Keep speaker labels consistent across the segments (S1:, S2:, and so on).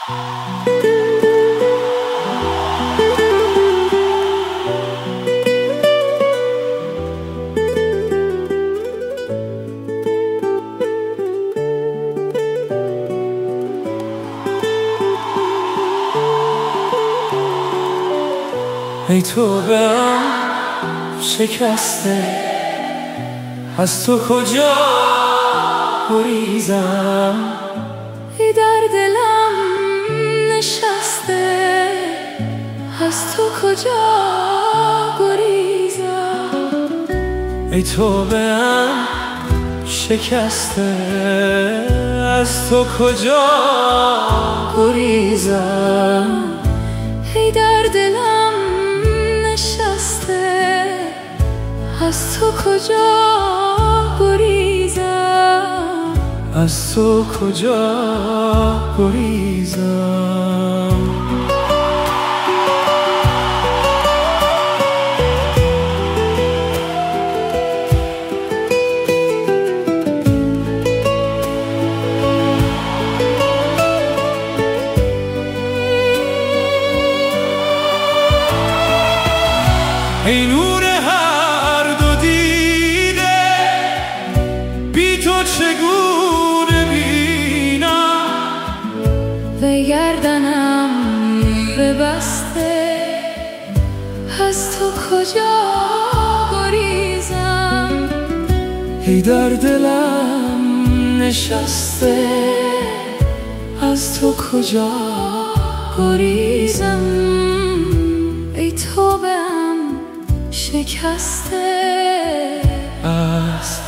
S1: ای توبه‌ام شکسته، از تو کجا گریزم؟
S2: ای در دلم نشسته، از تو کجا گریزم؟
S1: ای توبه‌ام شکسته، از تو کجا گریزم؟
S2: ای در دلم نشسته، از تو کجا گریزم؟
S1: از تو کجا گریزم؟ ای نور هر دو دیده، بی تو چگونه بینم؟
S2: و گردنم ببسته، از تو کجا گریزم؟
S1: ای در دلم نشسته، از تو کجا
S2: گریزم؟ ای توبه‌ام شکسته،
S1: از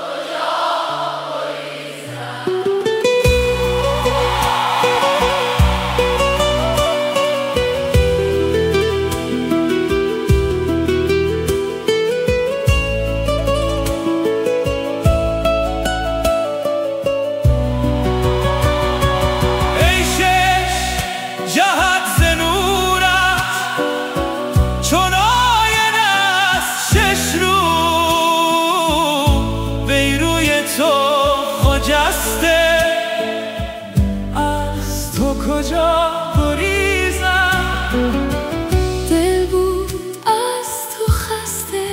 S1: از تو کجا گریزم؟
S2: دل بود از تو خسته،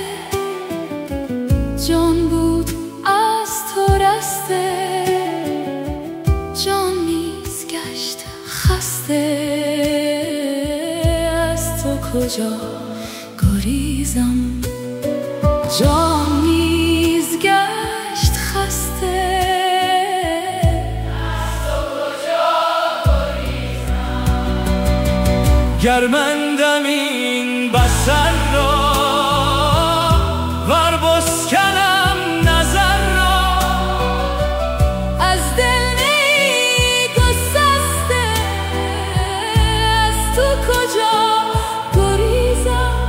S2: جان بود از تو رسته، جان نیز گشت خسته، از تو کجا گریزم؟ جان نیز گشت خسته،
S1: گر بندم این بصر را، ور بسکنم نظر را،
S2: از دل نی گسسته، از تو کجا گریزم؟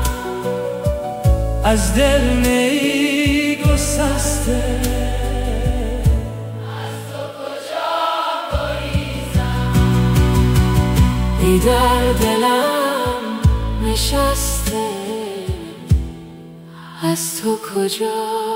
S1: از دل نی گسسته،
S2: از تو کجا گریزم؟
S1: ای در دلم
S2: نشسته، از تو کجا